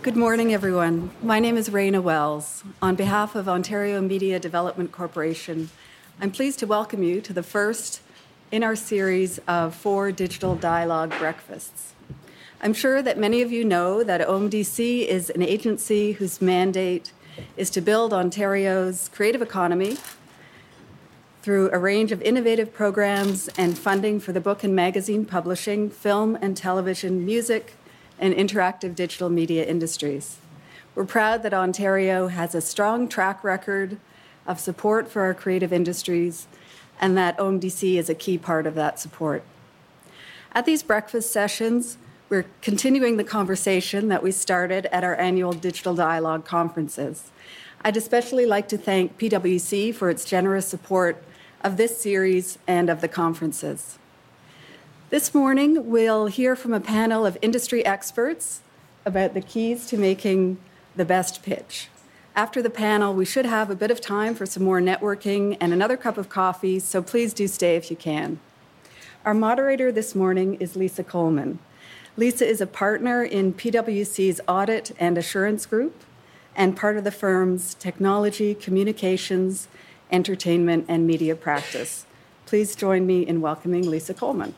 Good morning, everyone. My name is Raina Wells. On behalf of Ontario Media Development Corporation, I'm pleased to welcome you to the first in our series of 4 digital dialogue breakfasts. I'm sure that many of you know that OMDC is an agency whose mandate is to build Ontario's creative economy through a range of innovative programs and funding for the book and magazine publishing, film and television, music, and interactive digital media industries. We're proud that Ontario has a strong track record of support for our creative industries and that OMDC is a key part of that support. At these breakfast sessions, we're continuing the conversation that we started at our annual Digital Dialogue conferences. I'd especially like to thank PwC for its generous support of this series and of the conferences. This morning, we'll hear from a panel of industry experts about the keys to making the best pitch. After the panel, we should have a bit of time for some more networking and another cup of coffee, so please do stay if you can. Our moderator this morning is Lisa Coleman. Lisa is a partner in PwC's Audit and Assurance Group and part of the firm's Technology, Communications, Entertainment, and Media practice. Please join me in welcoming Lisa Coleman.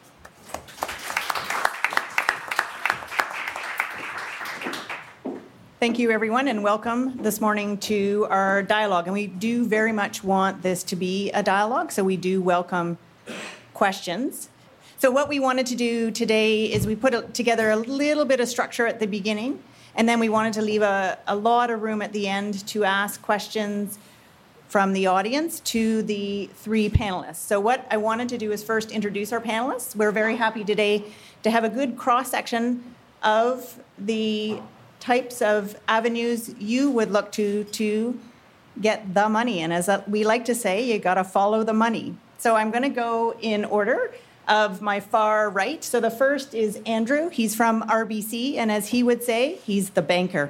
Thank you, everyone, and welcome this morning to our dialogue. And we do very much want this to be a dialogue, so we do welcome questions. So what we wanted to do today is we put together a little bit of structure at the beginning, and then we wanted to leave a lot of room at the end to ask questions from the audience to the 3 panelists. So what I wanted to do is first introduce our panelists. We're very happy today to have a good cross-section of the types of avenues you would look to get the money. And as we like to say, you got to follow the money. So I'm going to go in order of my far right. So the first is Andrew. He's from RBC, and as he would say, he's the banker.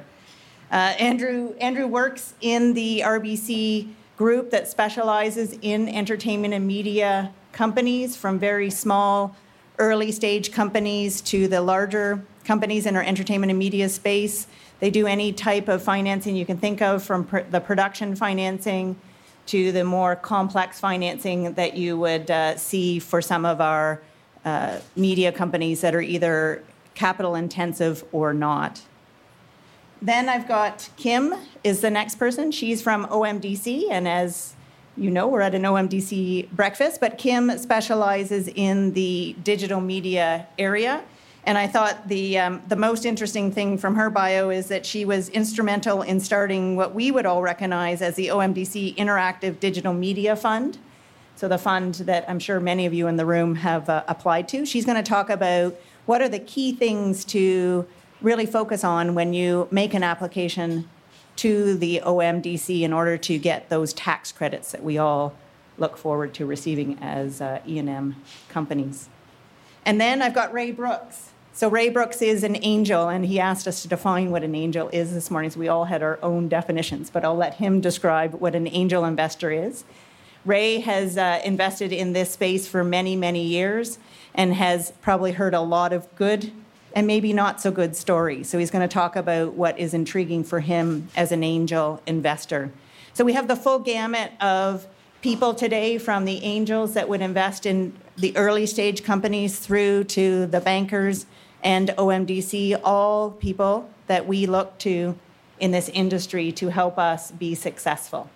Andrew works in the RBC group that specializes in entertainment and media companies, from very small, early-stage companies to the larger companies in our entertainment and media space. They do any type of financing you can think of, from the production financing to the more complex financing that you would see for some of our media companies that are either capital intensive or not. Then I've got Kim is the next person. She's from OMDC, and as you know, we're at an OMDC breakfast, but Kim specializes in the digital media area. And I thought the most interesting thing from her bio is that she was instrumental in starting what we would all recognize as the OMDC Interactive Digital Media Fund. So the fund that I'm sure many of you in the room have applied to. She's going to talk about what are the key things to really focus on when you make an application to the OMDC in order to get those tax credits that we all look forward to receiving as E&M companies. And then I've got Ray Brooks. So Ray Brooks is an angel, and he asked us to define what an angel is this morning, so we all had our own definitions, but I'll let him describe what an angel investor is. Ray has invested in this space for many, many years and has probably heard a lot of good and maybe not so good stories. So he's going to talk about what is intriguing for him as an angel investor. So we have the full gamut of people today, from the angels that would invest in the early stage companies through to the bankers and OMDC, all people that we look to in this industry to help us be successful.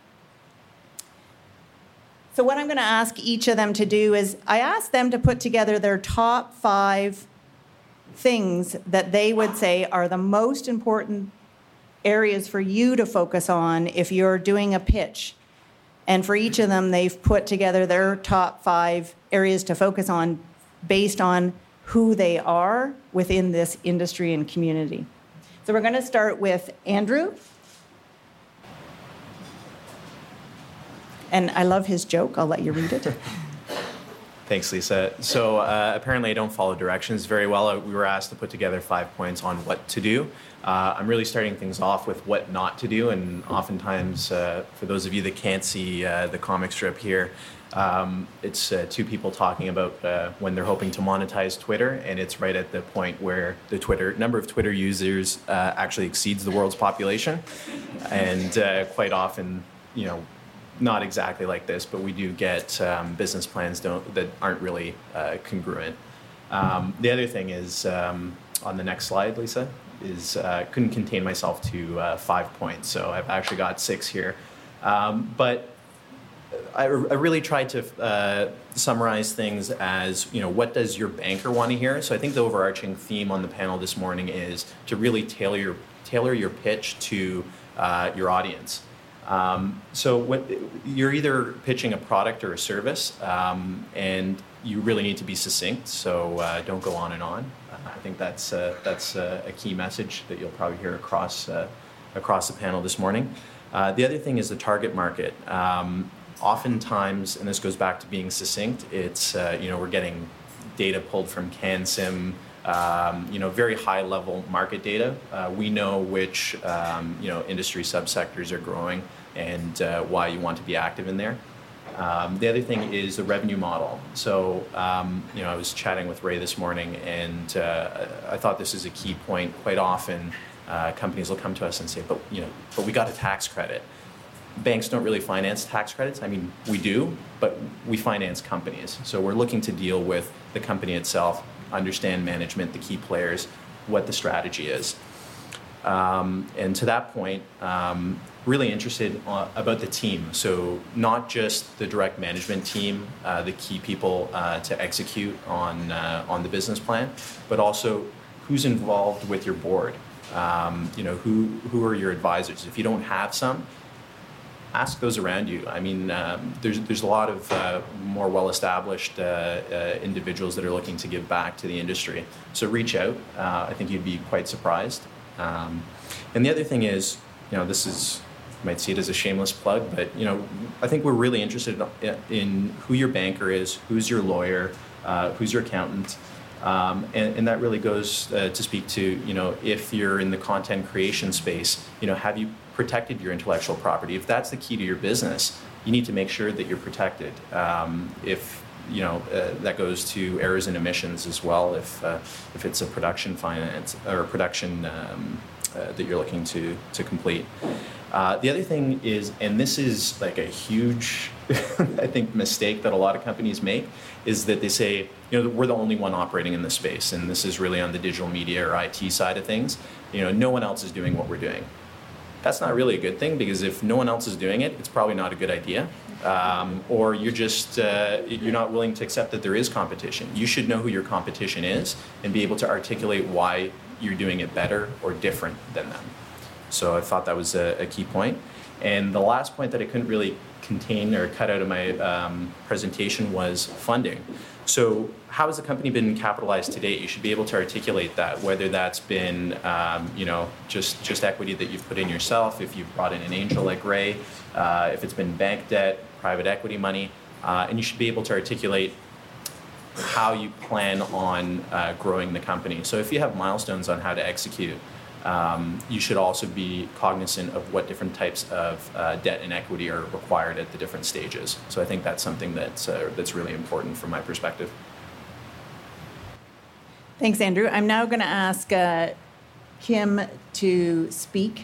So what I'm going to ask each of them to do is I ask them to put together their top 5 things that they would say are the most important areas for you to focus on if you're doing a pitch. And for each of them, they've put together their top 5 areas to focus on based on who they are within this industry and community. So we're going to start with Andrew. And I love his joke. I'll let you read it. Thanks, Lisa. So apparently I don't follow directions very well. We were asked to put together 5 points on what to do. I'm really starting things off with what not to do, and oftentimes, for those of you that can't see the comic strip here, it's two people talking about when they're hoping to monetize Twitter, and it's right at the point where the number of Twitter users actually exceeds the world's population, and quite often, not exactly like this, but we do get business plans that aren't really congruent. The other thing is, on the next slide, Lisa, is couldn't contain myself to 5 points, so I've actually got 6 here. But I really tried to summarize things as, what does your banker want to hear? So I think the overarching theme on the panel this morning is to really tailor your pitch to your audience. So you're either pitching a product or a service, and you really need to be succinct. So don't go on and on. I think that's a key message that you'll probably hear across the panel this morning. The other thing is the target market. Oftentimes, and this goes back to being succinct, it's we're getting data pulled from CanSim. Very high level market data. We know which industry subsectors are growing and why you want to be active in there. The other thing is the revenue model. So I was chatting with Ray this morning, and I thought this is a key point. Quite often, companies will come to us and say, but we got a tax credit. Banks don't really finance tax credits. I mean, we do, but we finance companies. So we're looking to deal with the company itself, understand management, the key players, what the strategy is. And to that point, really interested about the team. So not just the direct management team, the key people to execute on the business plan, but also who's involved with your board. Who are your advisors? If you don't have some, ask those around you. I mean, there's a lot of more well-established individuals that are looking to give back to the industry. So reach out. I think you'd be quite surprised. And the other thing is, this is, you might see it as a shameless plug, but I think we're really interested in who your banker is, who's your lawyer, who's your accountant. And that really goes to speak to, if you're in the content creation space, have you protected your intellectual property? If that's the key to your business, you need to make sure that you're protected. If that goes to errors and omissions as well. If it's a production finance or production that you're looking to complete. The other thing is, and this is like a huge, I think, mistake that a lot of companies make, is that they say, we're the only one operating in this space, and this is really on the digital media or IT side of things. No one else is doing what we're doing. That's not really a good thing, because if no one else is doing it, it's probably not a good idea. Or you're just, you're not willing to accept that there is competition. You should know who your competition is and be able to articulate why you're doing it better or different than them. So I thought that was a key point. And the last point that I couldn't really contain or cut out of my presentation was funding. So how has the company been capitalized to date? You should be able to articulate that, whether that's been just equity that you've put in yourself, if you've brought in an angel like Ray, if it's been bank debt, private equity money, and you should be able to articulate how you plan on growing the company. So if you have milestones on how to execute, you should also be cognizant of what different types of debt and equity are required at the different stages. So I think that's something that's really important from my perspective. Thanks, Andrew. I'm now going to ask Kim to speak.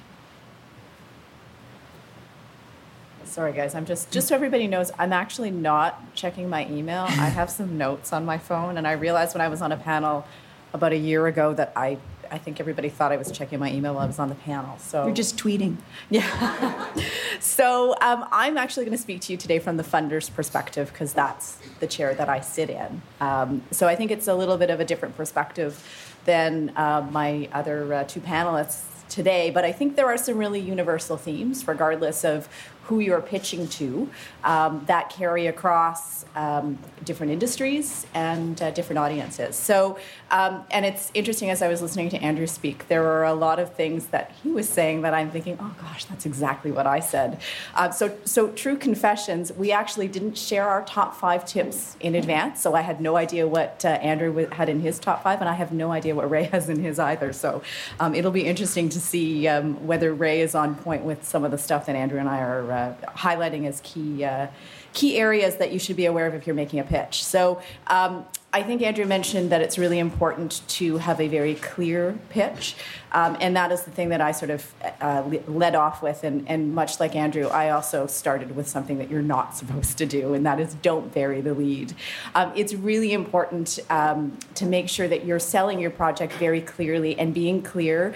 Sorry, guys. I'm just so everybody knows, I'm actually not checking my email. I have some notes on my phone, and I realized when I was on a panel about a year ago that I think everybody thought I was checking my email while I was on the panel. So you're just tweeting. Yeah. So I'm actually going to speak to you today from the funder's perspective, because that's the chair that I sit in. So I think it's a little bit of a different perspective than my other two panelists. today, but I think there are some really universal themes, regardless of who you're pitching to, that carry across different industries and different audiences. So, and it's interesting, as I was listening to Andrew speak, there were a lot of things that he was saying that I'm thinking, oh gosh, that's exactly what I said. So true confessions, we actually didn't share our top 5 tips in advance, so I had no idea what Andrew had in his top 5, and I have no idea what Ray has in his either. So it'll be interesting to see whether Ray is on point with some of the stuff that Andrew and I are highlighting as key areas that you should be aware of if you're making a pitch. So I think Andrew mentioned that it's really important to have a very clear pitch, and that is the thing that I sort of led off with, and much like Andrew, I also started with something that you're not supposed to do, and that is don't bury the lead. It's really important to make sure that you're selling your project very clearly, and being clear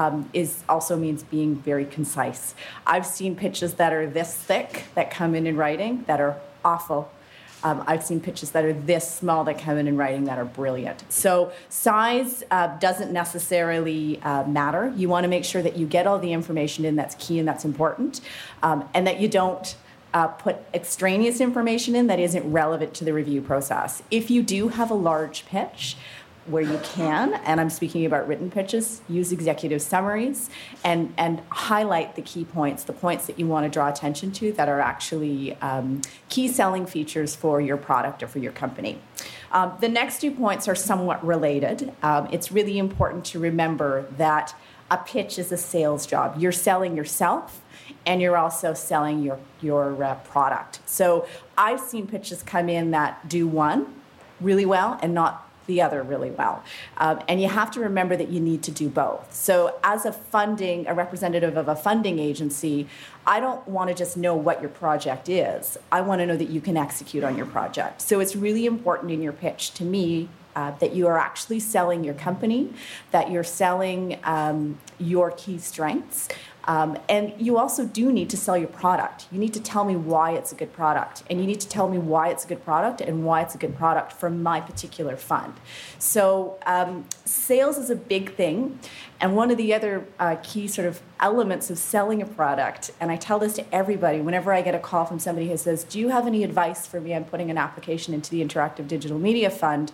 also means being very concise. I've seen pitches that are this thick that come in writing that are awful. I've seen pitches that are this small that come in writing that are brilliant. So size doesn't necessarily matter. You want to make sure that you get all the information in that's key and that's important, and that you don't put extraneous information in that isn't relevant to the review process. If you do have a large pitch, where you can, and I'm speaking about written pitches, use executive summaries and highlight the key points, the points that you want to draw attention to that are actually key selling features for your product or for your company. The next 2 points are somewhat related. It's really important to remember that a pitch is a sales job. You're selling yourself, and you're also selling your product. So I've seen pitches come in that do one really well and not the other really well. And you have to remember that you need to do both. So as a representative of a funding agency, I don't want to just know what your project is. I want to know that you can execute on your project. So it's really important in your pitch to me that you are actually selling your company, that you're selling your key strengths. And you also do need to sell your product. You need to tell me why it's a good product. And you need to tell me why it's a good product and why it's a good product for my particular fund. So sales is a big thing. And one of the other key sort of elements of selling a product, and I tell this to everybody whenever I get a call from somebody who says, do you have any advice for me on putting an application into the Interactive Digital Media Fund?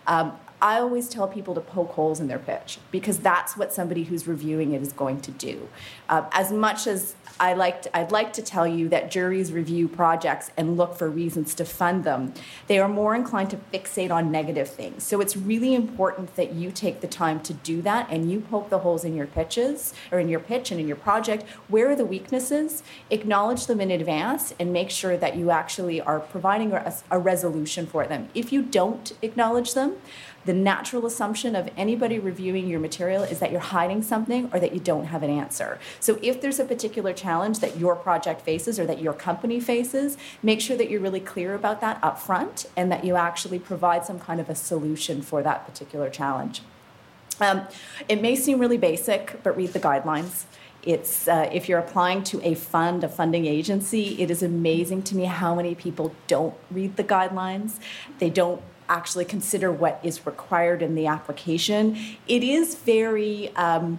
I always tell people to poke holes in their pitch, because that's what somebody who's reviewing it is going to do. As much as I'd like to tell you that juries review projects and look for reasons to fund them, they are more inclined to fixate on negative things. So it's really important that you take the time to do that and you poke the holes in your pitches, or in your pitch and in your project. Where are the weaknesses? Acknowledge them in advance and make sure that you actually are providing a resolution for them. If you don't acknowledge them, the natural assumption of anybody reviewing your material is that you're hiding something or that you don't have an answer. So if there's a particular challenge that your project faces or that your company faces, make sure that you're really clear about that up front and that you actually provide some kind of a solution for that particular challenge. It may seem really basic, but read the guidelines. It's if you're applying to a funding agency, it is amazing to me how many people don't read the guidelines. They don't actually consider what is required in the application. It is very,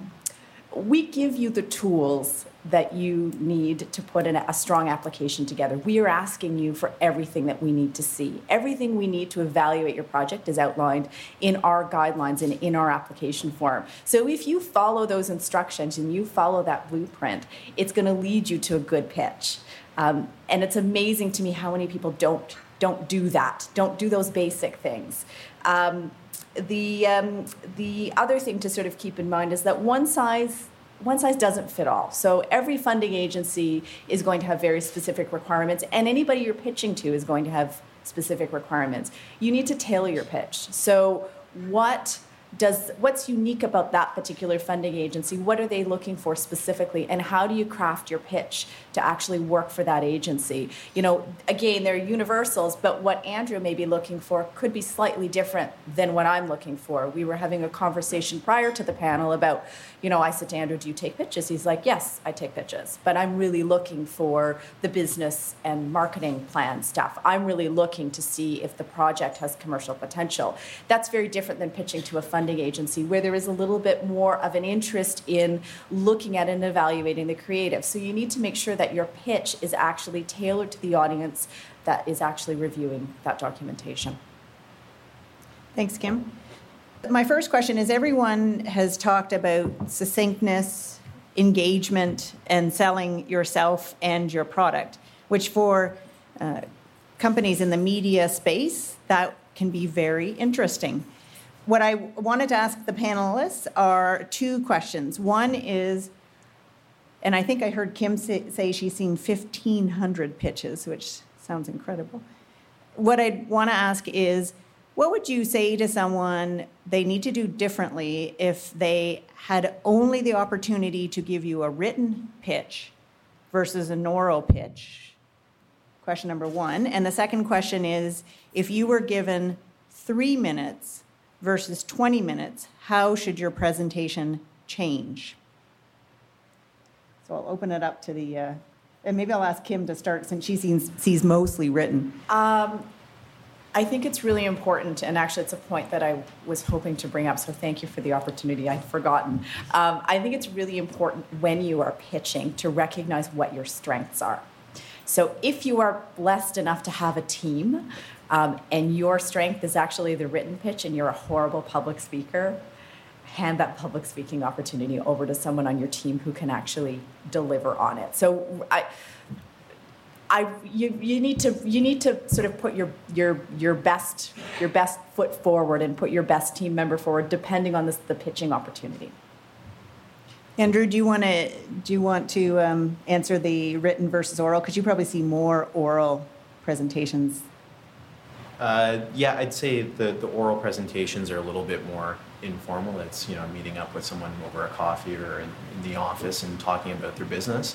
we give you the tools that you need to put in a strong application together. We are asking you for everything that we need to see. Everything we need to evaluate your project is outlined in our guidelines and in our application form. So if you follow those instructions and you follow that blueprint, it's going to lead you to a good pitch. And it's amazing to me how many people don't do that, don't do those basic things. The other thing to sort of keep in mind is that one size doesn't fit all. So every funding agency is going to have very specific requirements, and anybody you're pitching to is going to have specific requirements. You need to tailor your pitch. So what's unique about that particular funding agency? What are they looking for specifically? And how do you craft your pitch to actually work for that agency? You know, again, they're universals, but what Andrew may be looking for could be slightly different than what I'm looking for. We were having a conversation prior to the panel about, I said to Andrew, do you take pitches? He's like, yes, I take pitches, but I'm really looking for the business and marketing plan stuff. I'm really looking to see if the project has commercial potential. That's very different than pitching to a funding funding agency, where there is a little bit more of an interest in looking at and evaluating the creative. So you need to make sure that your pitch is actually tailored to the audience that is actually reviewing that documentation. Thanks, Kim. My first question is, everyone has talked about succinctness, engagement, and selling yourself and your product, which for companies in the media space, that can be very interesting. What I wanted to ask the panelists are two questions. One is, and I think I heard Kim say she's seen 1,500 pitches, which sounds incredible. What I want to ask is, what would you say to someone they need to do differently if they had only the opportunity to give you a written pitch versus an oral pitch? Question number one. And the second question is, if you were given 3 minutes versus 20 minutes, how should your presentation change? So I'll open it up to the, and maybe I'll ask Kim to start since she sees mostly written. I think it's really important, and actually it's a point that I was hoping to bring up, so thank you for the opportunity. I'd forgotten. I think it's really important when you are pitching to recognize what your strengths are. So if you are blessed enough to have a team, and your strength is actually the written pitch and you're a horrible public speaker, hand that public speaking opportunity over to someone on your team who can actually deliver on it. So you need to sort of put your best foot forward and put your best team member forward, depending on the pitching opportunity. Andrew, do you want to answer the written versus oral? Because you probably see more oral presentations. Yeah, I'd say the oral presentations are a little bit more informal. It's meeting up with someone over a coffee or in the office and talking about their business.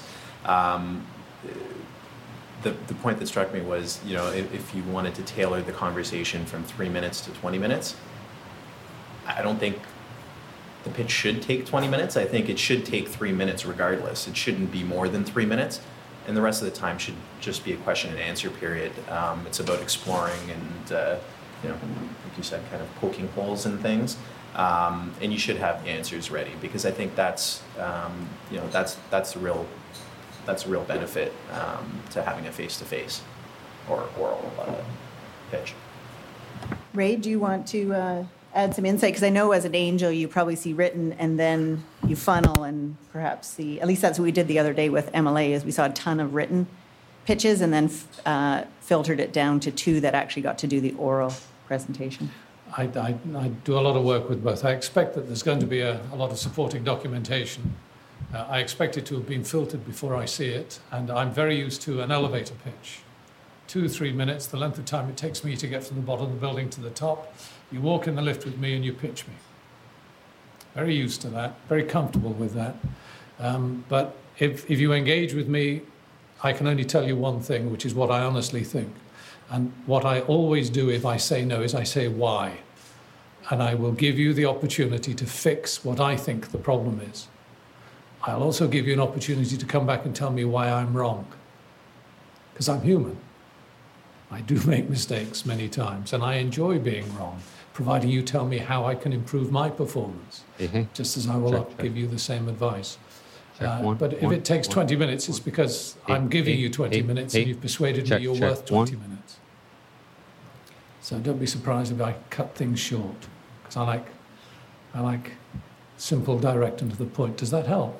The point that struck me was, if you wanted to tailor the conversation from 3 minutes to 20 minutes, I don't think the pitch should take 20 minutes. I think it should take 3 minutes regardless. It shouldn't be more than 3 minutes. And the rest of the time should just be a question and answer period. It's about exploring and, like you said, kind of poking holes in things. And you should have the answers ready, because I think that's a real benefit to having a face-to-face or oral pitch. Ray, do you want to add some insight? Because I know as an angel, you probably see written and then you funnel and perhaps see, at least that's what we did the other day with MLA, is we saw a ton of written pitches and then filtered it down to 2 that actually got to do the oral presentation. I do a lot of work with both. I expect that there's going to be a lot of supporting documentation. I expect it to have been filtered before I see it, and I'm very used to an elevator pitch. 2-3 minutes, the length of time it takes me to get from the bottom of the building to the top. You walk in the lift with me and you pitch me. Very used to that, very comfortable with that. But if you engage with me, I can only tell you one thing, which is what I honestly think. And what I always do if I say no is I say why. And I will give you the opportunity to fix what I think the problem is. I'll also give you an opportunity to come back and tell me why I'm wrong. Because I'm human. I do make mistakes many times, and I enjoy being wrong, providing you tell me how I can improve my performance, just as I will give you the same advice. But if it takes 20 minutes, it's because I'm giving you 20 minutes and you've persuaded me you're worth 20 minutes. So don't be surprised if I cut things short, because I like simple, direct, and to the point. Does that help?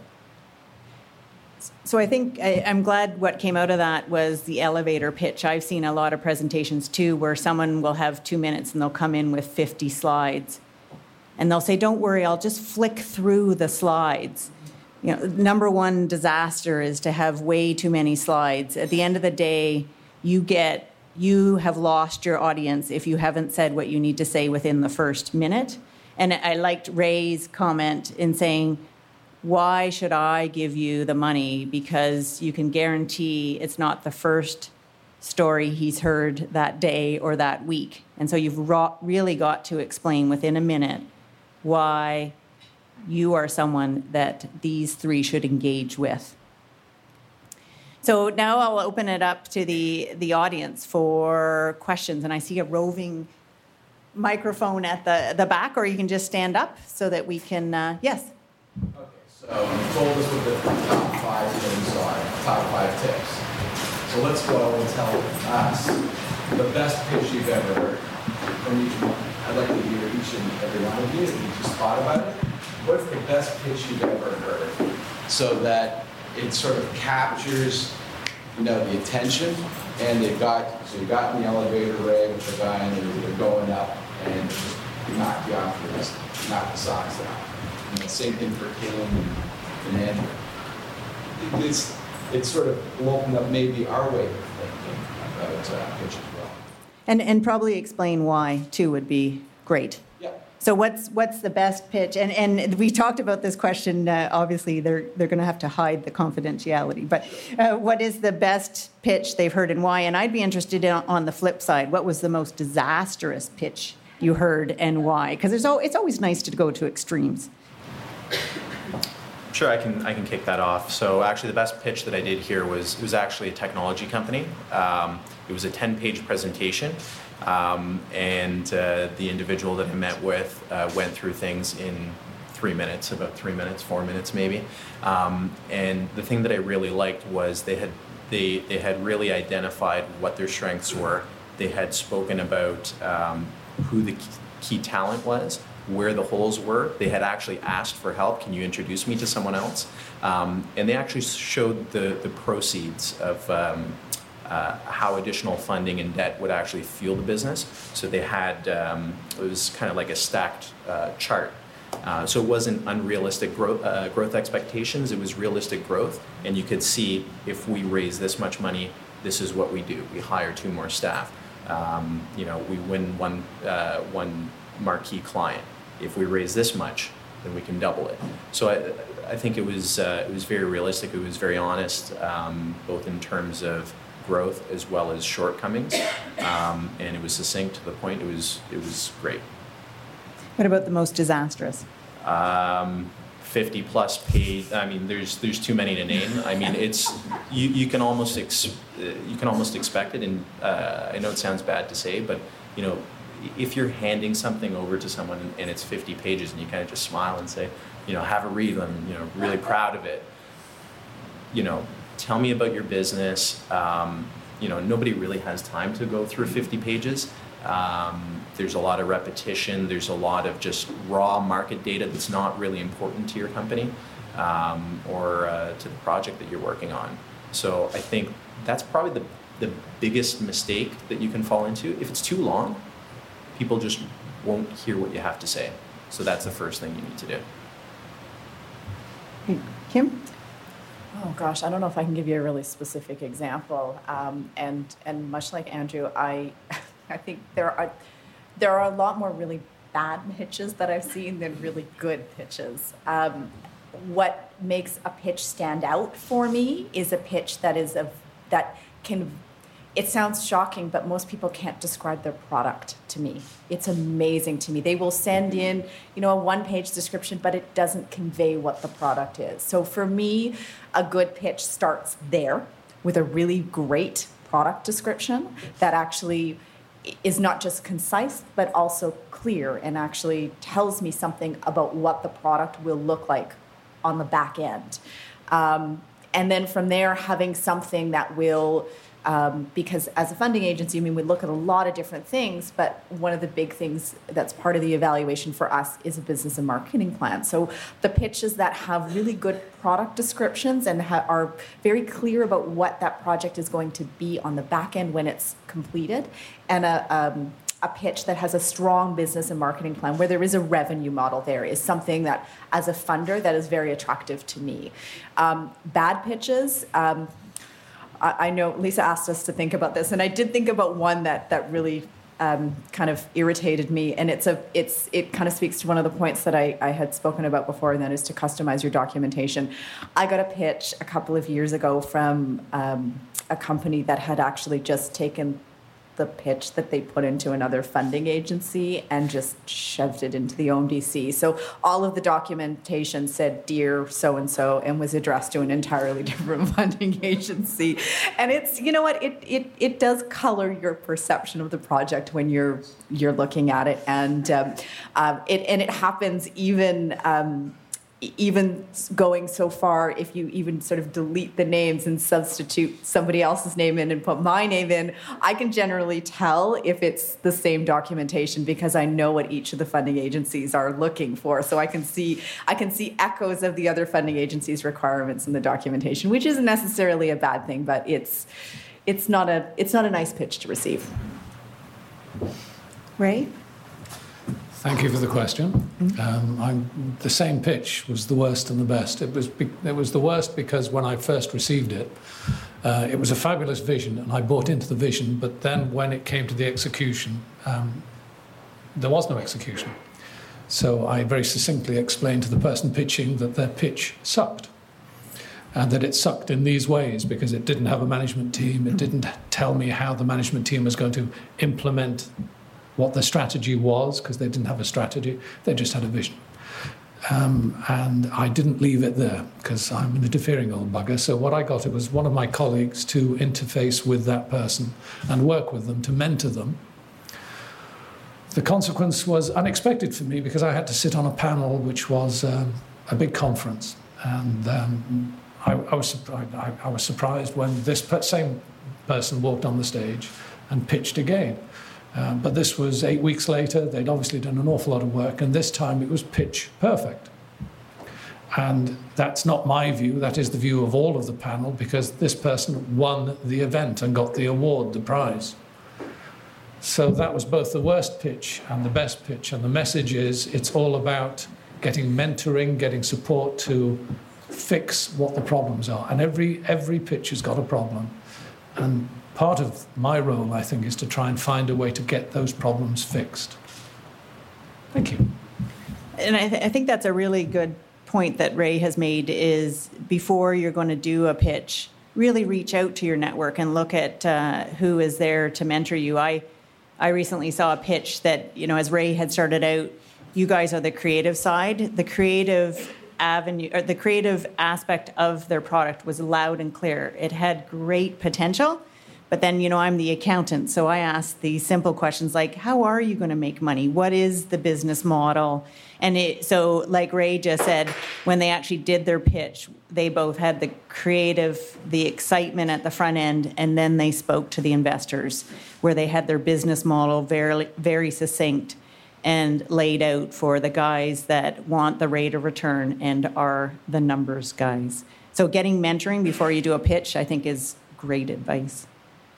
So I think I'm glad what came out of that was the elevator pitch. I've seen a lot of presentations too where someone will have 2 minutes and they'll come in with 50 slides. And they'll say, don't worry, I'll just flick through the slides. Number one disaster is to have way too many slides. At the end of the day, you have lost your audience if you haven't said what you need to say within the first minute. And I liked Ray's comment in saying, why should I give you the money? Because you can guarantee it's not the first story he's heard that day or that week. And so you've really got to explain within a minute why you are someone that these 3 should engage with. So now I'll open it up to the audience for questions. And I see a roving microphone at the back, or you can just stand up so that we can, yes. Okay, so you told us what the top 5 things are, top 5 tips. So let's go and tell us the best pitch you've ever heard from each one. I'd like to hear each and every one of you, if you just thought about it. What's the best pitch you've ever heard? So that it sort of captures, the attention, and you got in the elevator, Ray, with the guy, and they're going up, and just knock you off the list, knock the socks out. Same thing for Caitlin and Andrew. It's sort of will open up maybe our way of thinking about pitch as well. And probably explain why, too, would be great. Yeah. So what's the best pitch? And we talked about this question. Obviously, they're going to have to hide the confidentiality. But what is the best pitch they've heard and why? And I'd be interested in, on the flip side, what was the most disastrous pitch you heard and why? Because it's always nice to go to extremes. Sure, I can kick that off. So actually, the best pitch that I did here was actually a technology company. It was a 10-page presentation, and the individual that I met with went through things in 3 minutes, about 3 minutes, 4 minutes maybe. And the thing that I really liked was they had really identified what their strengths were. They had spoken about who the key talent was, where the holes were. They had actually asked for help. Can you introduce me to someone else? And they actually showed the proceeds of how additional funding and debt would actually fuel the business. So they had, it was kind of like a stacked chart. So it wasn't unrealistic growth expectations, it was realistic growth. And you could see, if we raise this much money, this is what we do. We hire 2 more staff. We win one marquee client. If we raise this much, then we can double it. So I think it was very realistic. It was very honest, both in terms of growth as well as shortcomings, and it was succinct to the point. It was great. What about the most disastrous? 50 plus page. I mean, there's too many to name. I mean, it's you can almost expect it. And I know it sounds bad to say, but if you're handing something over to someone and it's 50 pages and you kind of just smile and say, have a read, I'm really proud of it. Tell me about your business. Nobody really has time to go through 50 pages. There's a lot of repetition. There's a lot of just raw market data that's not really important to your company or to the project that you're working on. So I think that's probably the biggest mistake that you can fall into. If it's too long, people just won't hear what you have to say. So that's the first thing you need to do. Kim? Oh gosh, I don't know if I can give you a really specific example. And much like Andrew, I think there are a lot more really bad pitches that I've seen than really good pitches. What makes a pitch stand out for me is a pitch that can. It sounds shocking, but most people can't describe their product to me. It's amazing to me. They will send in, a one-page description, but it doesn't convey what the product is. So for me, a good pitch starts there with a really great product description that actually is not just concise, but also clear and actually tells me something about what the product will look like on the back end. And then from there, having something that will... because as a funding agency, we look at a lot of different things, but one of the big things that's part of the evaluation for us is a business and marketing plan. So the pitches that have really good product descriptions and are very clear about what that project is going to be on the back end when it's completed, and a pitch that has a strong business and marketing plan where there is a revenue model there is something that, as a funder, that is very attractive to me. Bad pitches... I know Lisa asked us to think about this, and I did think about one that really kind of irritated me, and it kind of speaks to one of the points that I had spoken about before, and that is to customize your documentation. I got a pitch a couple of years ago from a company that had actually just taken the pitch that they put into another funding agency and just shoved it into the OMDC. So all of the documentation said "Dear so-and-so" and was addressed to an entirely different funding agency. And it's, you know what, it does color your perception of the project when you're looking at it. And it happens even going so far, if you even sort of delete the names and substitute somebody else's name in and put my name in, I can generally tell if it's the same documentation because I know what each of the funding agencies are looking for. So I can see echoes of the other funding agencies' requirements in the documentation, which isn't necessarily a bad thing, but it's not a nice pitch to receive. Ray? Thank you for the question. The same pitch was the worst and the best. It was the worst because when I first received it, it was a fabulous vision, and I bought into the vision. But then when it came to the execution, there was no execution. So I very succinctly explained to the person pitching that their pitch sucked, and that it sucked in these ways because it didn't have a management team. It didn't tell me how the management team was going to implement what the strategy was, because they didn't have a strategy, they just had a vision. And I didn't leave it there, because I'm an interfering old bugger, so what I got, it was one of my colleagues to interface with that person and work with them, to mentor them. The consequence was unexpected for me, because I had to sit on a panel which was a big conference, and I was surprised when this same person walked on the stage and pitched again. But this was 8 weeks later. They'd obviously done an awful lot of work, and this time it was pitch perfect. And that's not my view, that is the view of all of the panel, because this person won the event and got the award, the prize. So that was both the worst pitch and the best pitch, and the message is it's all about getting mentoring, getting support to fix what the problems are. And every pitch has got a problem. And part of my role, I think, is to try and find a way to get those problems fixed. Thank you. And I think that's a really good point that Ray has made, is before you're going to do a pitch, really reach out to your network and look at who is there to mentor you. I recently saw a pitch that, as Ray had started out, you guys are the creative side. The creative avenue, or the creative aspect of their product was loud and clear. It had great potential. But then, I'm the accountant, so I asked the simple questions like, how are you going to make money? What is the business model? And so like Ray just said, when they actually did their pitch, they both had the creative, the excitement at the front end, and then they spoke to the investors, where they had their business model very, very succinct and laid out for the guys that want the rate of return and are the numbers guys. So getting mentoring before you do a pitch, I think, is great advice.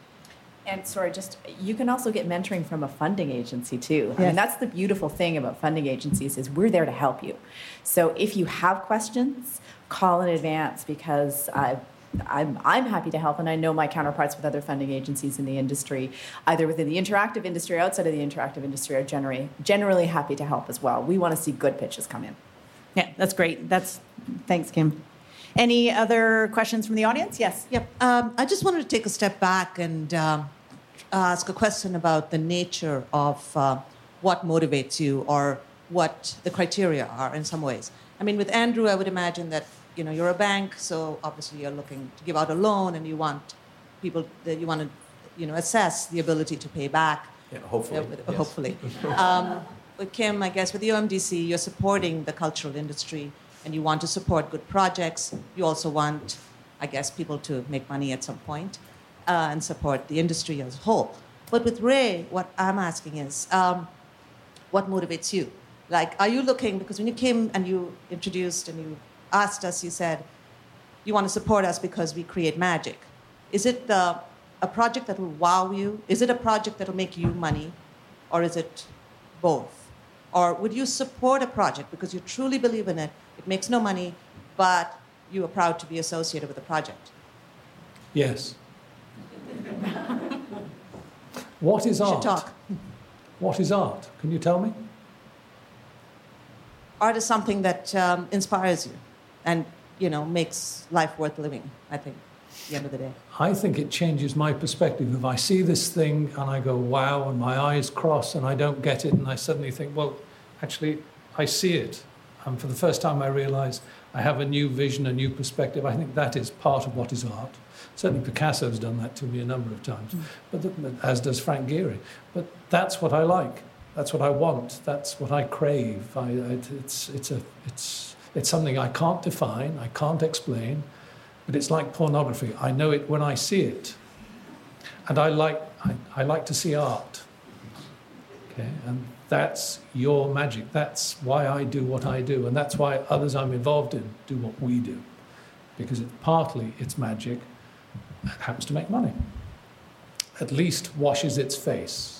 And sorry, you can also get mentoring from a funding agency too. Yes. I mean, that's the beautiful thing about funding agencies, is we're there to help you. So if you have questions, call in advance, because I'm happy to help, and I know my counterparts with other funding agencies in the industry, either within the interactive industry or outside of the interactive industry, are generally happy to help as well. We want to see good pitches come in. Yeah, that's great. Thanks, Kim. Any other questions from the audience? Yes. Yep. I just wanted to take a step back and ask a question about the nature of what motivates you, or what the criteria are in some ways. I mean, with Andrew, I would imagine that, you're a bank, so obviously you're looking to give out a loan, and you want people that you want to, assess the ability to pay back. Yeah, hopefully. Yes. Hopefully. With Kim, I guess with the OMDC, you're supporting the cultural industry, and you want to support good projects. You also want, I guess, people to make money at some point and support the industry as a whole. But with Ray, what I'm asking is, what motivates you? Like, are you looking, because when you came and you introduced and you asked us, you said, you want to support us because we create magic. Is it a project that will wow you? Is it a project that will make you money? Or is it both? Or would you support a project because you truly believe in it, it makes no money, but you are proud to be associated with the project? Yes. What is art? You should talk. What is art? Can you tell me? Art is something that inspires you and, makes life worth living, I think. the end of the day? I think it changes my perspective. If I see this thing and I go, wow, and my eyes cross and I don't get it, and I suddenly think, well, actually, I see it. And for the first time, I realize I have a new vision, a new perspective. I think that is part of what is art. Certainly Picasso's done that to me a number of times, but as does Frank Gehry. But that's what I like. That's what I want. That's what I crave. It's something I can't define, I can't explain, but it's like pornography. I know it when I see it. And I like to see art. Okay? And that's your magic. That's why I do what I do. And that's why others I'm involved in do what we do. Because partly it's magic. It happens to make money. At least washes its face.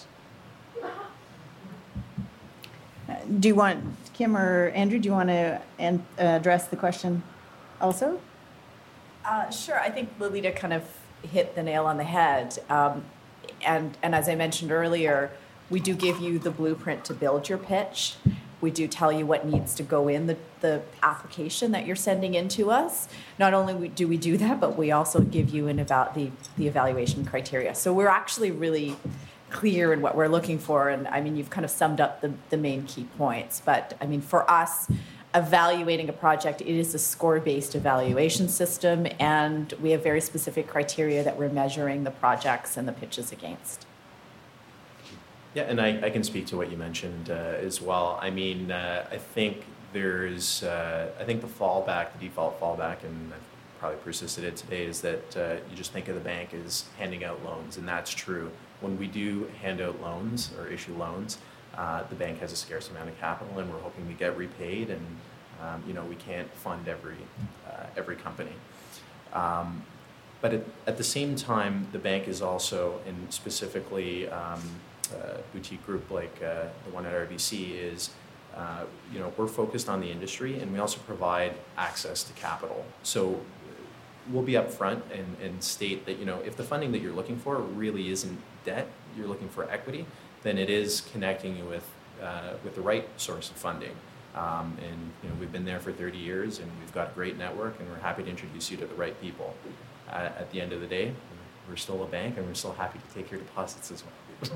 Do you want, Kim or Andrew, do you want to address the question also? Sure. I think Lolita kind of hit the nail on the head. And as I mentioned earlier, we do give you the blueprint to build your pitch. We do tell you what needs to go in the application that you're sending in to us. Not only do we do that, but we also give you the evaluation criteria. So we're actually really clear in what we're looking for. And I mean, you've kind of summed up the main key points. But I mean, for us, evaluating a project, it is a score-based evaluation system. And we have very specific criteria that we're measuring the projects and the pitches against. Yeah, and I can speak to what you mentioned as well. I mean, I think there's, I think the default fallback, and I've probably persisted it today, is that you just think of the bank as handing out loans, and that's true. When we do hand out loans or issue loans, the bank has a scarce amount of capital, and we're hoping to get repaid, and we can't fund every company. But at the same time, the bank is also, and specifically boutique group like the one at RBC is, we're focused on the industry, and we also provide access to capital. So we'll be upfront and state that, if the funding that you're looking for really isn't debt, you're looking for equity, then it is connecting you with the right source of funding. We've been there for 30 years, and we've got a great network, and we're happy to introduce you to the right people. At the end of the day, we're still a bank, and we're still happy to take your deposits as well.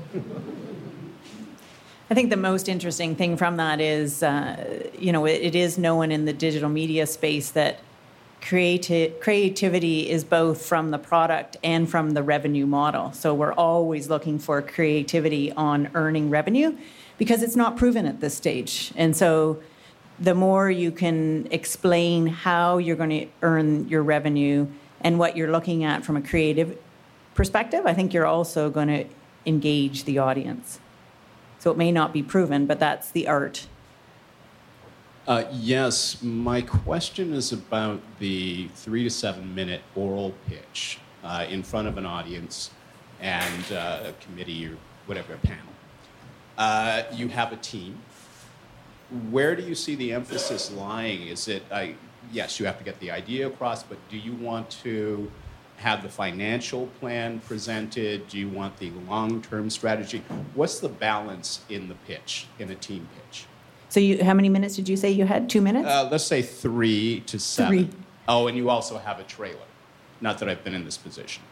I think the most interesting thing from that is, it is known in the digital media space that creativity is both from the product and from the revenue model. So we're always looking for creativity on earning revenue because it's not proven at this stage. And so the more you can explain how you're going to earn your revenue and what you're looking at from a creative perspective, I think you're also going to engage the audience. So it may not be proven, but that's the art. Yes, my question is about the 3 to 7 minute oral pitch in front of an audience and a committee or whatever, a panel. You have a team. Where do you see the emphasis lying? Is it, yes, you have to get the idea across, but do you want to have the financial plan presented? Do you want the long-term strategy? What's the balance in the pitch, in a team pitch? So how many minutes did you say you had? 2 minutes? Let's say 3 to 7. 3. Oh, and you also have a trailer. Not that I've been in this position.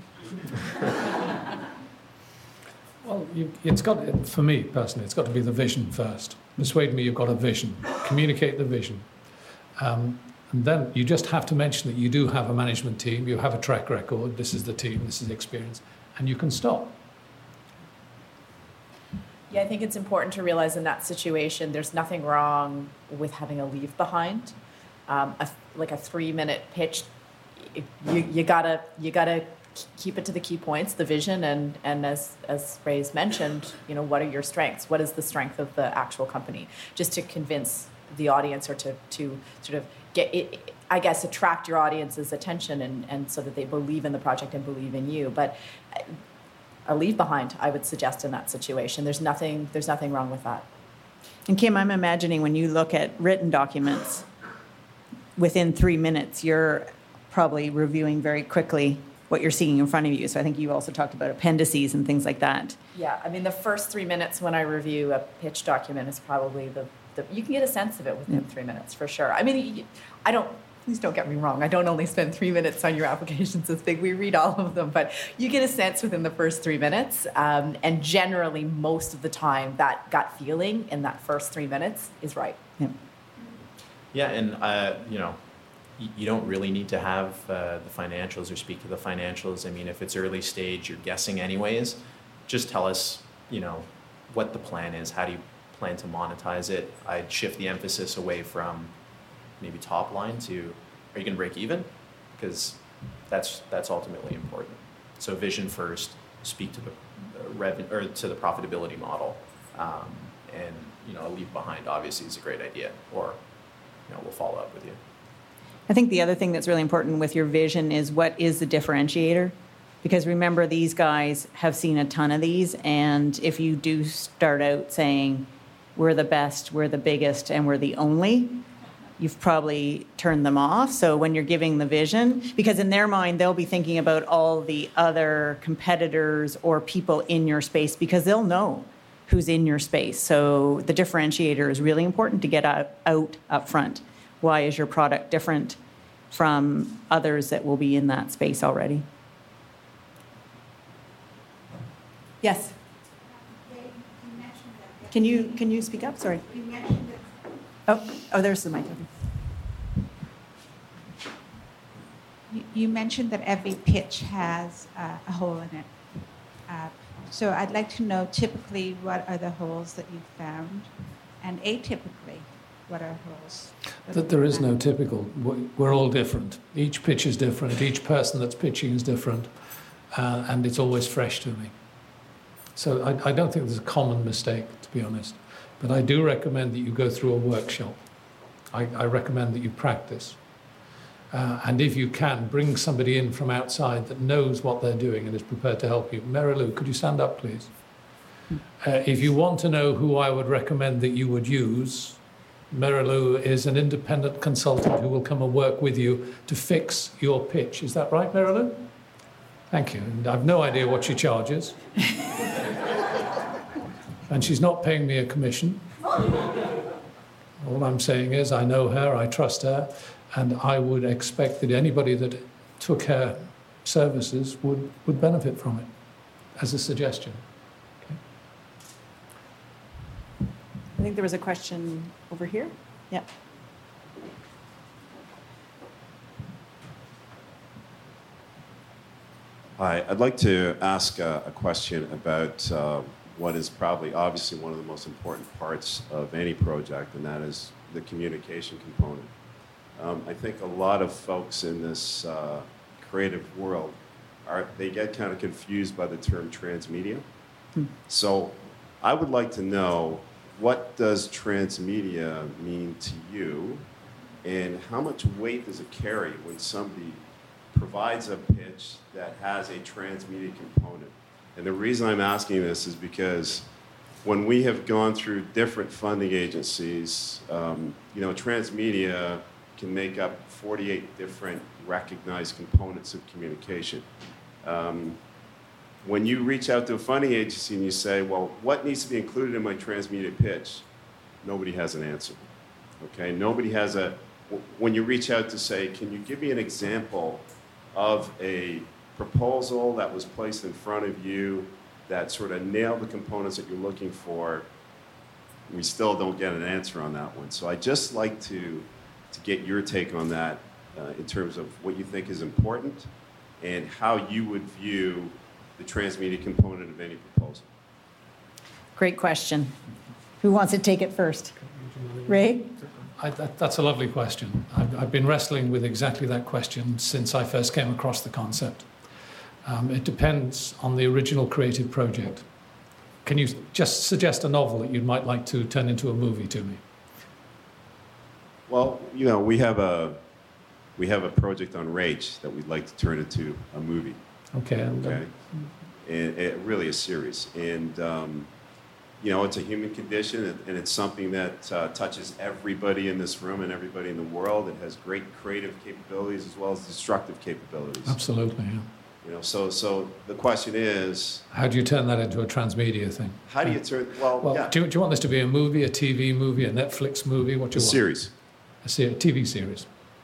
Well, it's got, for me personally, it's got to be the vision first. Persuade me you've got a vision. Communicate the vision. And then you just have to mention that you do have a management team, you have a track record, this is the team, this is the experience, and you can stop. Yeah, I think it's important to realize in that situation, there's nothing wrong with having a leave behind. Like a 3-minute pitch, you gotta keep it to the key points, the vision, and as Ray's mentioned, what are your strengths? What is the strength of the actual company? Just to convince the audience or to sort of get it, I guess, attract your audience's attention and so that they believe in the project and believe in you. But a leave behind, I would suggest, in that situation. There's nothing wrong with that. And Kim, I'm imagining when you look at written documents, within 3 minutes, you're probably reviewing very quickly what you're seeing in front of you. So I think you also talked about appendices and things like that. Yeah, I mean, the first 3 minutes when I review a pitch document is probably you can get a sense of it within 3 minutes, for sure. I mean, I don't please don't get me wrong. I don't only spend 3 minutes on your applications this big. We read all of them, but you get a sense within the first 3 minutes. And generally, most of the time, that gut feeling in that first 3 minutes is right. Yeah. Yeah, and you don't really need to have the financials or speak to the financials. I mean, if it's early stage, you're guessing anyways. Just tell us, what the plan is. How do you plan to monetize it? I'd shift the emphasis away from maybe top line to, are you going to break even? Because that's ultimately important. So vision first, speak to the revenue or to the profitability model, and leave behind obviously is a great idea. Or we'll follow up with you. I think the other thing that's really important with your vision is what is the differentiator? Because remember, these guys have seen a ton of these, and if you do start out saying, we're the best, we're the biggest, and we're the only, you've probably turned them off. So when you're giving the vision, because in their mind, they'll be thinking about all the other competitors or people in your space, because they'll know who's in your space. So the differentiator is really important to get out up front. Why is your product different from others that will be in that space already? Yes. Can you speak up? Sorry. You mentioned that. Oh, there's the mic. You mentioned that every pitch has a hole in it. So I'd like to know typically what are the holes that you've found, and atypically what are holes? That there is no typical. We're all different. Each pitch is different. Each person that's pitching is different, and it's always fresh to me. So I don't think there's a common mistake, to be honest. But I do recommend that you go through a workshop. I recommend that you practice. And if you can, bring somebody in from outside that knows what they're doing and is prepared to help you. Mary Lou, could you stand up, please? If you want to know who I would recommend that you would use, Mary Lou is an independent consultant who will come and work with you to fix your pitch. Is that right, Mary Lou? Thank you. And I've no idea what she charges. And she's not paying me a commission. All I'm saying is I know her, I trust her, and I would expect that anybody that took her services would benefit from it, as a suggestion. Okay. I think there was a question over here. Yeah. Hi, I'd like to ask a question about what is probably obviously one of the most important parts of any project, and that is the communication component. I think a lot of folks in this creative world they get kind of confused by the term transmedia. So I would like to know, what does transmedia mean to you, and how much weight does it carry when somebody provides a pitch that has a transmedia component? And the reason I'm asking this is because when we have gone through different funding agencies, transmedia can make up 48 different recognized components of communication. When you reach out to a funding agency and you say, well, what needs to be included in my transmedia pitch? Nobody has an answer. Okay, nobody has when you reach out to say, can you give me an example of a proposal that was placed in front of you that sort of nailed the components that you're looking for, we still don't get an answer on that one. So I'd just like to get your take on that in terms of what you think is important and how you would view the transmedia component of any proposal. Great question. Who wants to take it first? Ray? That's a lovely question. I've been wrestling with exactly that question since I first came across the concept. It depends on the original creative project. Can you just suggest a novel that you might like to turn into a movie to me? Well, we have a project on rage that we'd like to turn into a movie. Okay. And it really is serious. And it's a human condition, and it's something that touches everybody in this room and everybody in the world. It has great creative capabilities as well as destructive capabilities. Absolutely, yeah. So the question is, how do you turn that into a transmedia thing? How do you turn? Yeah. Do you want this to be a movie, a TV movie, a Netflix movie? What do you want? Series. A TV series.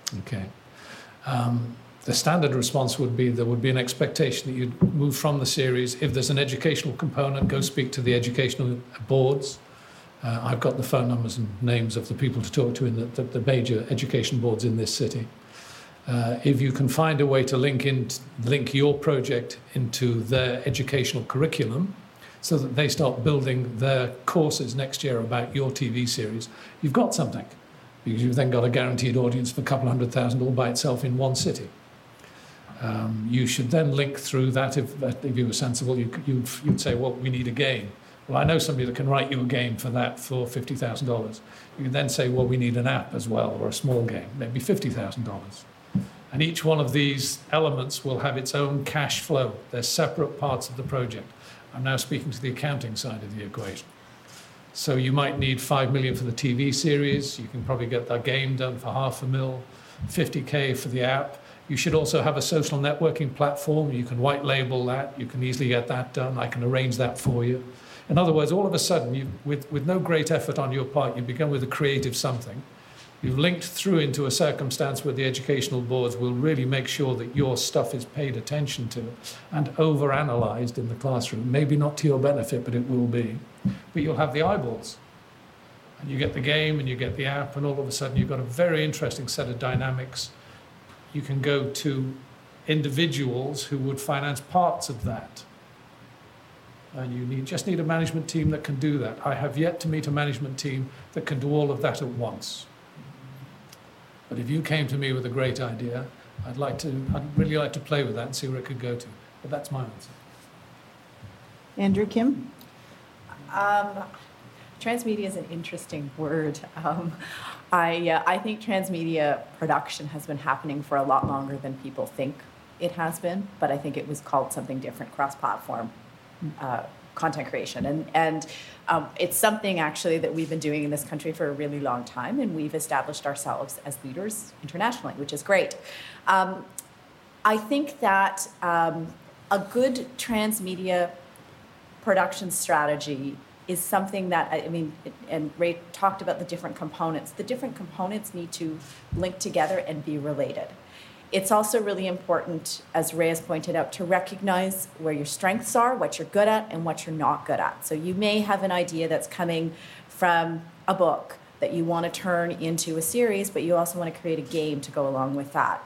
Okay. The standard response would be there would be an expectation that you'd move from the series. If there's an educational component, go speak to the educational boards. I've got the phone numbers and names of the people to talk to in the major education boards in this city. If you can find a way to link your project into their educational curriculum so that they start building their courses next year about your TV series, you've got something. Because you've then got a guaranteed audience of a couple 100,000 all by itself in one city. You should then link through that. If you were sensible, you'd say, well, we need a game. Well, I know somebody that can write you a game for that for $50,000. You can then say, well, we need an app as well, or a small game, maybe $50,000. And each one of these elements will have its own cash flow. They're separate parts of the project. I'm now speaking to the accounting side of the equation. So you might need $5 million for the TV series. You can probably get that game done for $500,000, $50K for the app. You should also have a social networking platform. You can white label that. You can easily get that done. I can arrange that for you. In other words, all of a sudden, with no great effort on your part, you begin with a creative something. You've linked through into a circumstance where the educational boards will really make sure that your stuff is paid attention to and overanalyzed in the classroom. Maybe not to your benefit, but it will be. But you'll have the eyeballs. And you get the game and you get the app, and all of a sudden you've got a very interesting set of dynamics. You can go to individuals who would finance parts of that. And you just need a management team that can do that. I have yet to meet a management team that can do all of that at once. But if you came to me with a great idea, I'd really like to play with that and see where it could go to. But that's my answer. Andrew, Kim? Transmedia is an interesting word. I think transmedia production has been happening for a lot longer than people think it has been, but I think it was called something different, cross-platform content creation. And it's something actually that we've been doing in this country for a really long time, and we've established ourselves as leaders internationally, which is great. I think that a good transmedia production strategy is something that, and Ray talked about the different components. The different components need to link together and be related. It's also really important, as Ray has pointed out, to recognize where your strengths are, what you're good at, and what you're not good at. So you may have an idea that's coming from a book that you want to turn into a series, but you also want to create a game to go along with that.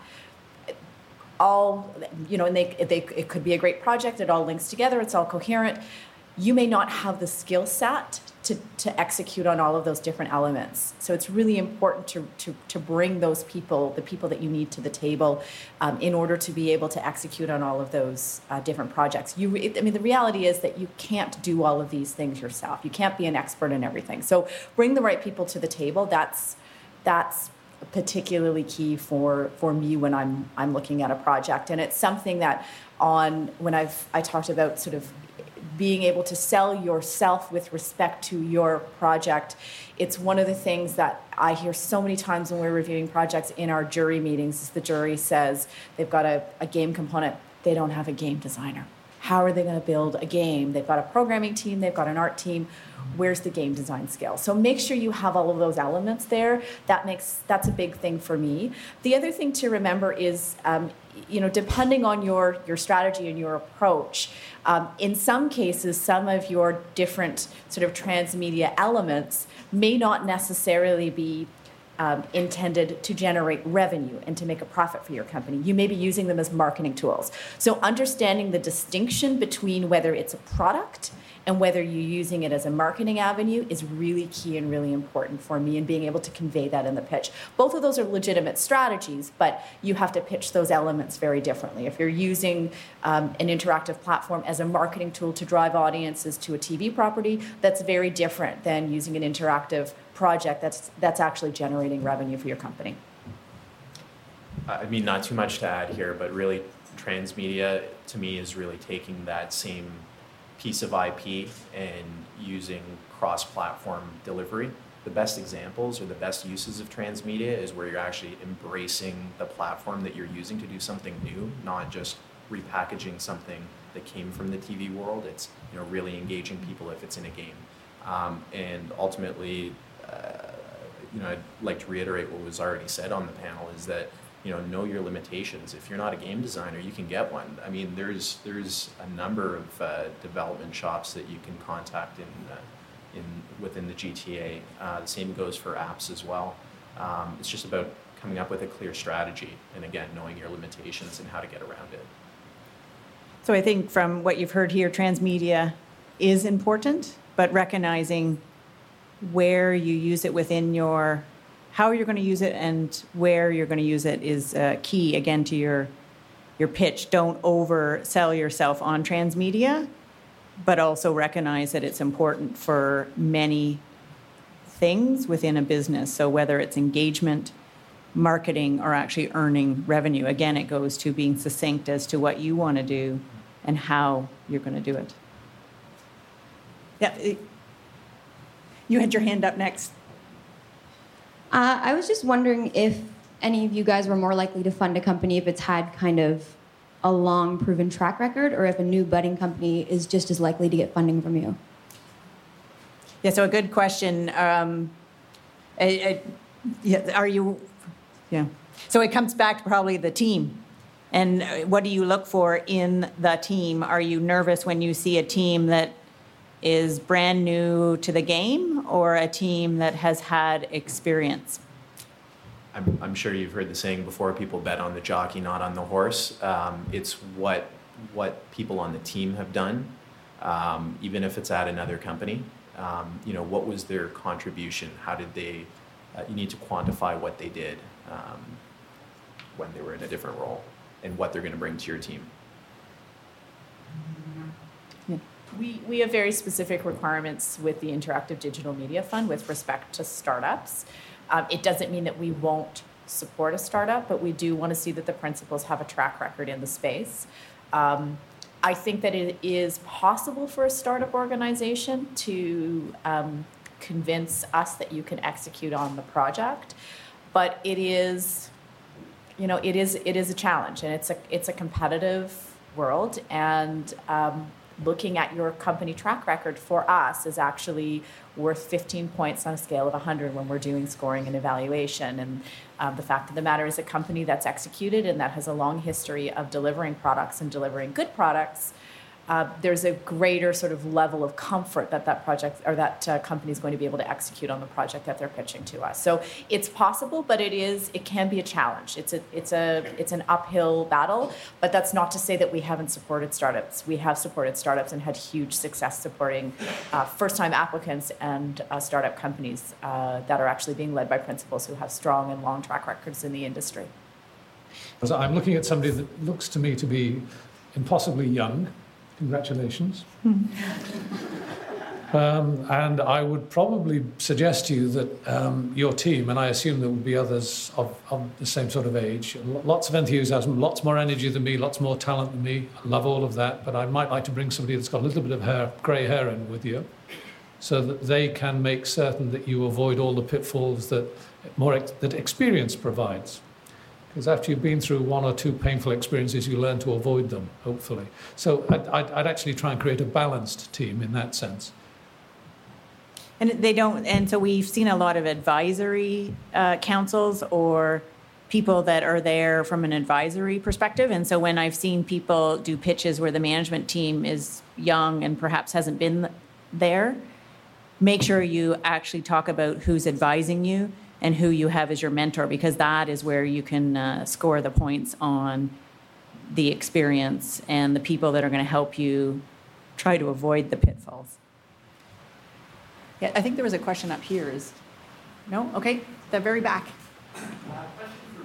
It could be a great project. It all links together. It's all coherent. You may not have the skill set to execute on all of those different elements. So it's really important to bring those people, the people that you need to the table in order to be able to execute on all of those different projects. The reality is that you can't do all of these things yourself. You can't be an expert in everything. So bring the right people to the table. That's particularly key for me when I'm looking at a project. And it's something that when I talked about sort of being able to sell yourself with respect to your project, it's one of the things that I hear so many times when we're reviewing projects in our jury meetings. Is the jury says they've got a game component, they don't have a game designer. How are they going to build a game? They've got a programming team, they've got an art team. Where's the game design skill? So make sure you have all of those elements there. That's a big thing for me. The other thing to remember is, depending on your strategy and your approach, in some cases, some of your different sort of transmedia elements may not necessarily be intended to generate revenue and to make a profit for your company. You may be using them as marketing tools. So understanding the distinction between whether it's a product and whether you're using it as a marketing avenue is really key and really important for me, and being able to convey that in the pitch. Both of those are legitimate strategies, but you have to pitch those elements very differently. If you're using an interactive platform as a marketing tool to drive audiences to a TV property, that's very different than using an interactive project that's actually generating revenue for your company. Not too much to add here, but really transmedia to me is really taking that same piece of IP and using cross-platform delivery. The best examples or the best uses of transmedia is where you're actually embracing the platform that you're using to do something new, not just repackaging something that came from the TV world. It's really engaging people if it's in a game. And ultimately, I'd like to reiterate what was already said on the panel is that, know your limitations. If you're not a game designer, you can get one. I mean, there's a number of development shops that you can contact within the GTA. The same goes for apps as well. It's just about coming up with a clear strategy, and again, knowing your limitations and how to get around it. So I think from what you've heard here, transmedia is important, but recognizing where you use it within how you're going to use it and where you're going to use it is key, again, to your pitch. Don't oversell yourself on transmedia, but also recognize that it's important for many things within a business. So whether it's engagement, marketing, or actually earning revenue, again, it goes to being succinct as to what you want to do and how you're going to do it. Yeah, you had your hand up next. I was just wondering if any of you guys were more likely to fund a company if it's had kind of a long proven track record, or if a new budding company is just as likely to get funding from you. Yeah, so a good question. So it comes back to probably the team. And what do you look for in the team? Are you nervous when you see a team that is brand new to the game, or a team that has had experience? I'm sure you've heard the saying before, people bet on the jockey, not on the horse. It's what people on the team have done, even if it's at another company. What was their contribution? How did they, you need to quantify what they did when they were in a different role and what they're going to bring to your team. We have very specific requirements with the Interactive Digital Media Fund with respect to startups. It doesn't mean that we won't support a startup, but we do want to see that the principals have a track record in the space. I think that it is possible for a startup organization to convince us that you can execute on the project, but it is a challenge, and it's a competitive world, and looking at your company track record for us is actually worth 15 points on a scale of 100 when we're doing scoring and evaluation. And the fact of the matter is, a company that's executed and that has a long history of delivering products and delivering good products, there's a greater sort of level of comfort that project or that company is going to be able to execute on the project that they're pitching to us. So it's possible, but it can be a challenge. It's an uphill battle, but that's not to say that we haven't supported startups. We have supported startups and had huge success supporting first-time applicants and startup companies that are actually being led by principals who have strong and long track records in the industry. So I'm looking at somebody that looks to me to be impossibly young. Congratulations. And I would probably suggest to you that your team, and I assume there will be others of the same sort of age, lots of enthusiasm, lots more energy than me, lots more talent than me. I love all of that, but I might like to bring somebody that's got a little bit of grey hair in with you, so that they can make certain that you avoid all the pitfalls that experience provides. Because after you've been through one or two painful experiences, you learn to avoid them, hopefully. So I'd actually try and create a balanced team in that sense. And so we've seen a lot of advisory councils or people that are there from an advisory perspective. And so when I've seen people do pitches where the management team is young and perhaps hasn't been there, make sure you actually talk about who's advising you and who you have as your mentor, because that is where you can score the points on the experience and the people that are going to help you try to avoid the pitfalls. Yeah, I think there was a question up here. No? Okay, the very back. Question for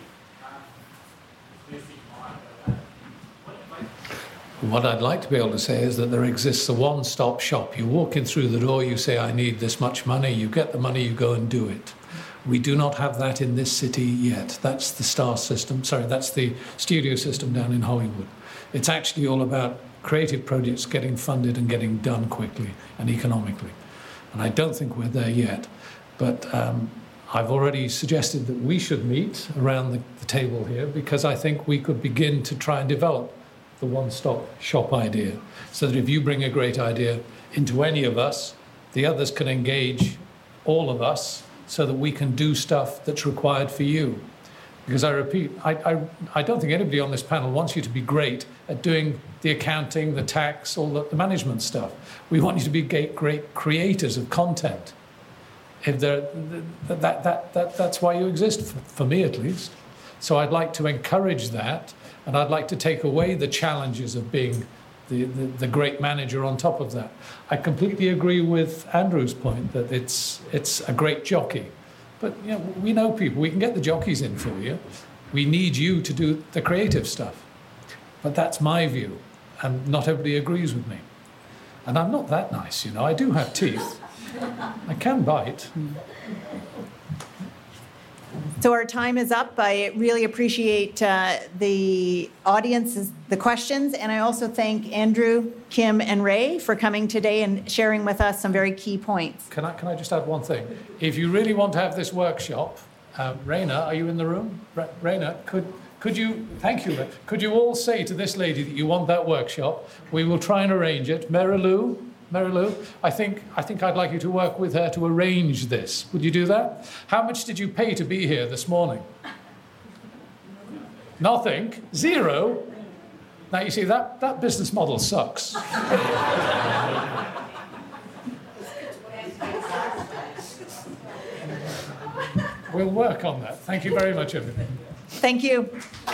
Ray. What I'd like to be able to say is that there exists a one-stop shop. You walk in through the door, you say, I need this much money, you get the money, you go and do it. We do not have that in this city yet. That's the that's the studio system down in Hollywood. It's actually all about creative projects getting funded and getting done quickly and economically. And I don't think we're there yet. But I've already suggested that we should meet around the table here, because I think we could begin to try and develop the one-stop shop idea, so that if you bring a great idea into any of us, the others can engage all of us, so that we can do stuff that's required for you. Because I repeat, I don't think anybody on this panel wants you to be great at doing the accounting, the tax, all the management stuff. We want you to be great creators of content. If that's why you exist, for me at least. So I'd like to encourage that, and I'd like to take away the challenges of being the great manager on top of that. I completely agree with Andrew's point that it's a great jockey. But you know, we know people, we can get the jockeys in for you. We need you to do the creative stuff. But that's my view, and not everybody agrees with me. And I'm not that nice, you know. I do have teeth. I can bite. So our time is up. I really appreciate the audience's the questions, and I also thank Andrew, Kim, and Ray for coming today and sharing with us some very key points. Can I just add one thing? If you really want to have this workshop, Raina, are you in the room? Raina, could you, thank you, could you all say to this lady that you want that workshop? We will try and arrange it. Marilou, I think I'd like you to work with her to arrange this. Would you do that? How much did you pay to be here this morning? Nothing? Zero? Now, you see, that business model sucks. We'll work on that. Thank you very much, everybody. Thank you.